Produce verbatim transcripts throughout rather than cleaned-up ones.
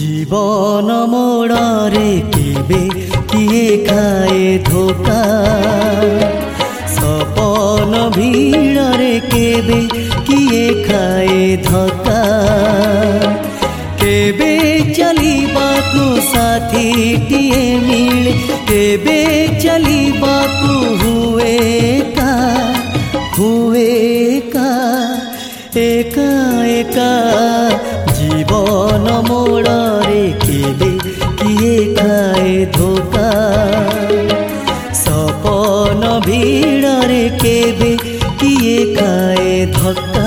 जीवन मोड़े केबे किए खाए धोखा सपन भीड़े केबे किए खाए धक्का केबे चलिबाकू साथी टिए मिले केबे चलिबाकू हुए का हुए का एका एका जीवन मोड़े केबे किए खाए धोखा सपन भीड़े केबे किए खाए धक्का।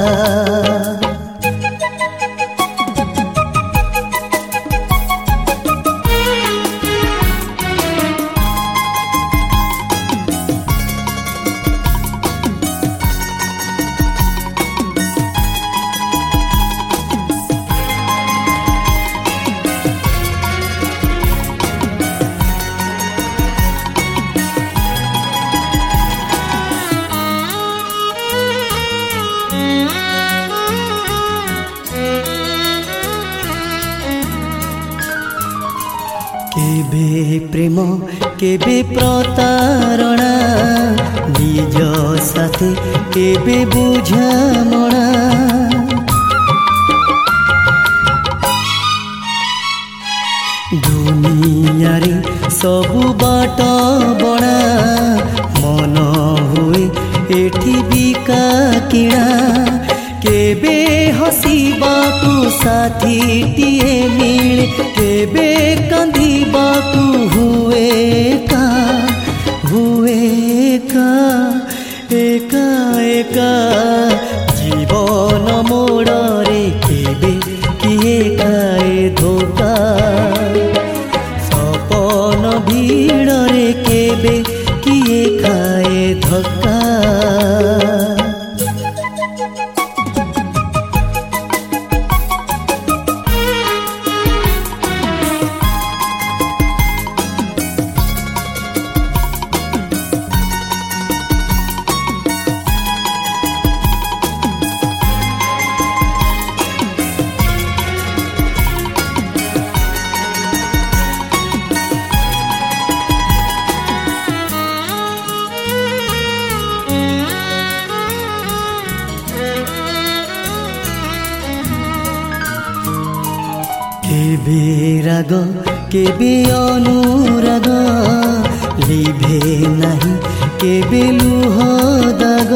केबे प्रेम केबे प्रतारणा निज साथी केबे बुझामणा दुनिया रे सबु बाट बणा मन हुए एठी बिका किणा केबे हसीबाकू साथी टिए मिले केबे कांदीबाकू हुए का हुए का एका एका जीवन मोड़े केबे किए खाए धोखा सपन भीड़े केबे किए खाए धक्का। केबे राग केबे अनुराग लिभे नाही केबे लुह दाग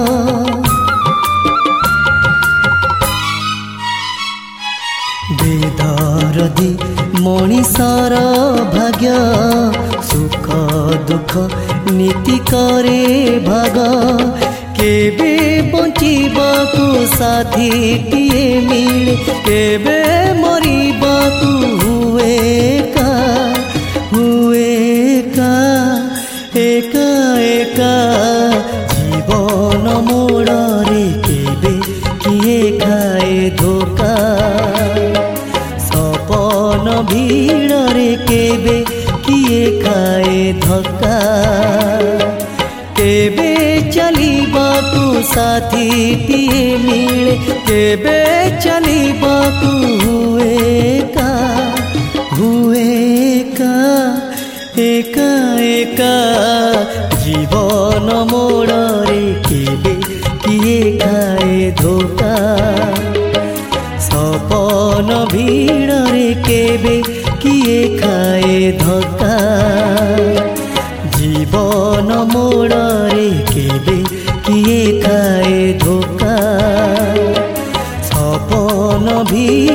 बेदरदी मणिषर भाग्य सुख दुख नीति करे भाग केबे बंचिबाकू साथी टिए मिले केबे मरिबाकू हुए का हुए का एका एका जीवन मोड़े केबे किए खाए धोखा सपन भीड़े केबे किए खाए धक्का केबे चलिबाकू साथी टिए मिले केबे चलिबाकू हुए का हुए का एका एका जीवन मोड़े केबे किए खाए धोखा सपन भीड़े केबे किए खाए धक्का जीवन मोड़े केबे किए खाए धोखा सपन भी